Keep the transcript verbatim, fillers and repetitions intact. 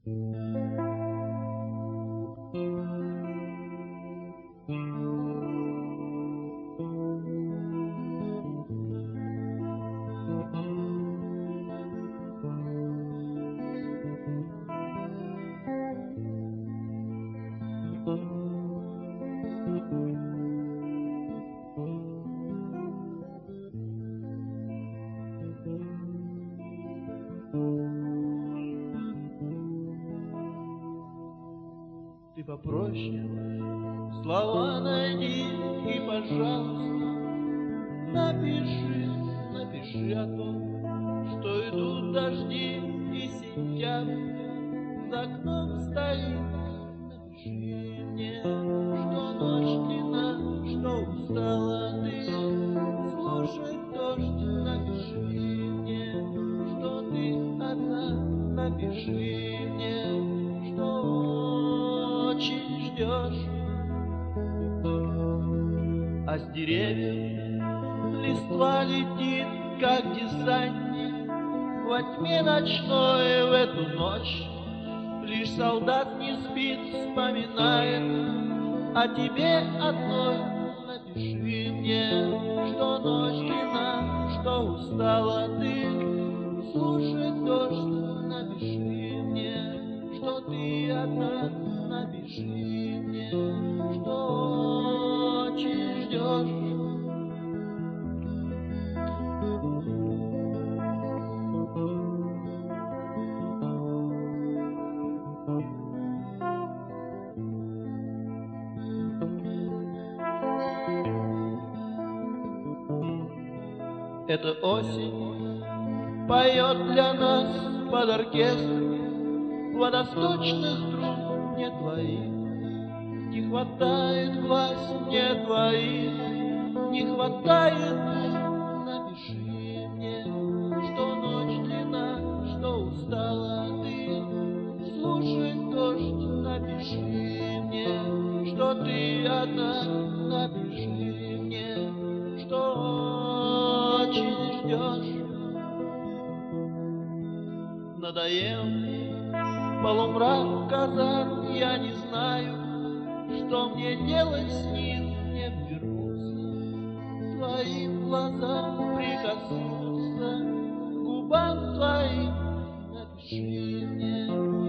Ты попроще слова найди и, пожалуйста, напиши, напиши о том, что идут дожди и сентябрь за окном стоит. Напиши мне, что ночь длинна, что устала ты слушать дождь. Напиши мне, что ты одна. Напиши мне, что очень ждешь. А с деревьев листва летит, как десантник во тьме ночной. В эту ночь лишь солдат не спит, вспоминает о тебе одной. Напиши мне, что ночь длинна, что устала ты слушать дождь. Напиши мне, что ты одна. Напиши мне, что очень ждешь. Эта осень поет для нас под оркестр водосточных струн не твоих. Не хватает глаз мне твоих, не хватает губ. Напиши мне, что ночь длинна, что устала ты слушать дождь. Напиши мне, что ты одна. Напиши мне, что очень ждешь. Надоел полумрак казан, я не знаю, что мне делать с ним. Не вернуться твоим глазам, прикоснуться к губам твоим. Напиши мне,